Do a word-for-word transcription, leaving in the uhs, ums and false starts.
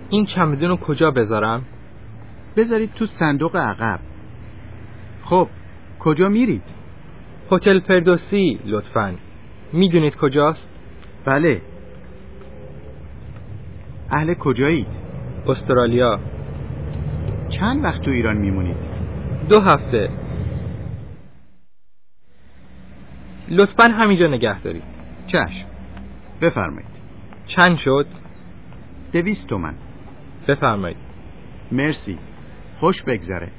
این چمدون رو کجا بذارم؟ بذارید تو صندوق عقب. خب کجا میرید؟ هتل فردوسی لطفاً. میدونید کجاست؟ بله. اهل کجایید؟ استرالیا. چند وقت تو ایران میمونید؟ دو هفته. لطفاً همینجا نگه دارید. چشم. بفرمایید. چند شد؟ دویست تومن. بفرمایید. مرسی. خوش بگذره.